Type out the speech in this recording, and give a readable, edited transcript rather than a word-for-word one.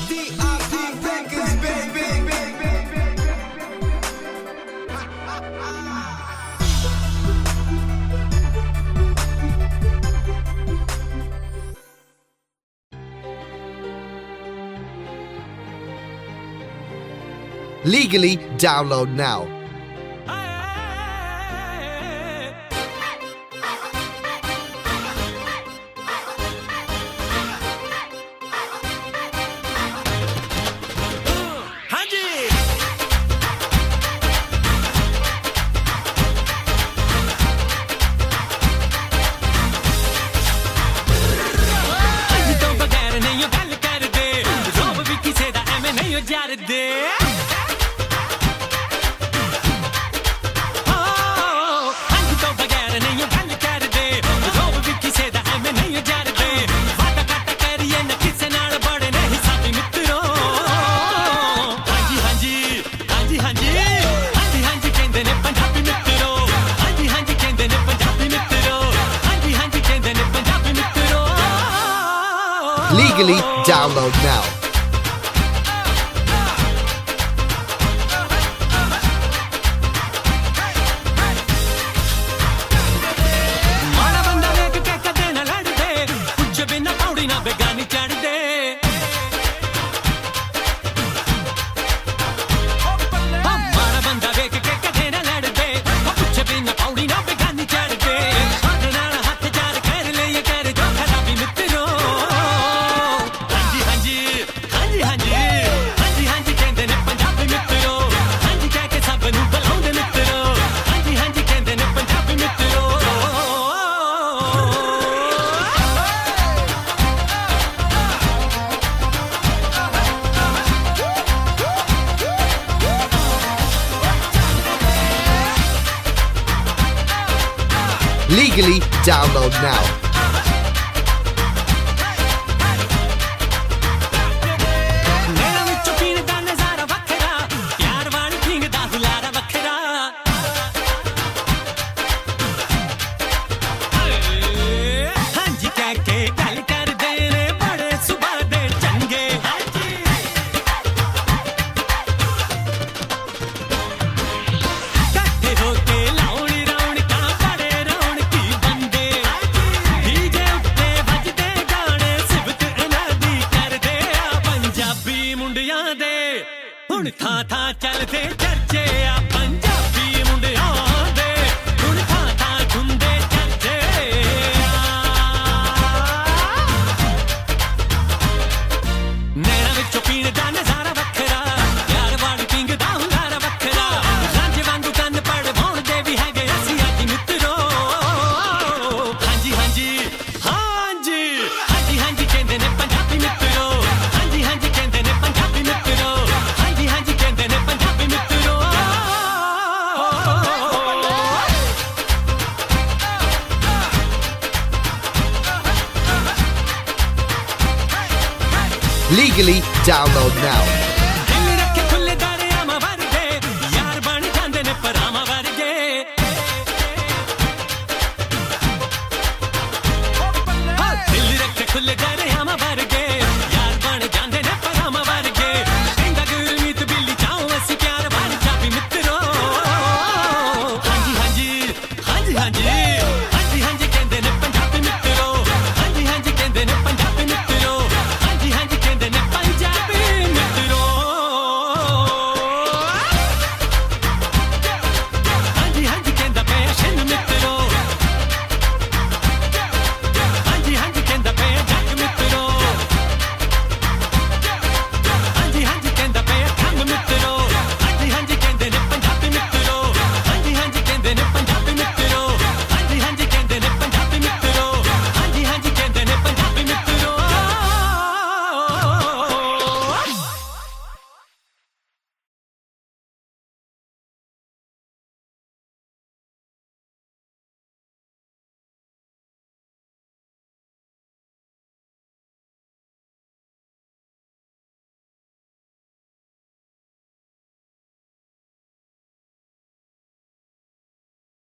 DRP Records, baby. Legally download now. Legally download now. Legally download now. ਹੁਣ ਥਾਂ ਥਾਂ ਚੱਲਦੇ ਚਰਚੇ ਆ ਪੰਜਾਬੀ ਮੁੰਡਿਆਂ ਦੇ ਹੁਣ ਥਾਂ ਥਾਂ ਹੁੰਦੇ ਚਰਚੇ ਨੈਣਾ ਵਿੱਚੋਂ ਪੀਣ ਦਾ ਨਜ਼ਾਰਾ ਵੱਖਰਾ ਯਾਰ ਵਾਲੀ ਪਿੰਗ ਦਾ ਹੁੰਗਾਰਾ ਵੱਖਰਾ ਰਾਂਝੇ ਵਾਂਗੂ ਕੰਨ ਪੜਵਾਉਂਦੇ ਵੀ ਹੈਗੇ ਅਸੀਂ ਅੱਜ ਮਿੱਤਰੋ ਹਾਂਜੀ ਹਾਂਜੀ ਹਾਂਜੀ ਹਾਂਜੀ ਹਾਂਜੀ ਕਹਿੰਦੇ ਨੇ ਪੰਜਾਬੀ ਮਿੱਤਰੋ ਹਾਂਜੀ ਹਾਂਜੀ ਕਹਿੰਦੇ ਨੇ ਪੰਜਾਬੀ ਮਿੱਤਰੋ Legally download now.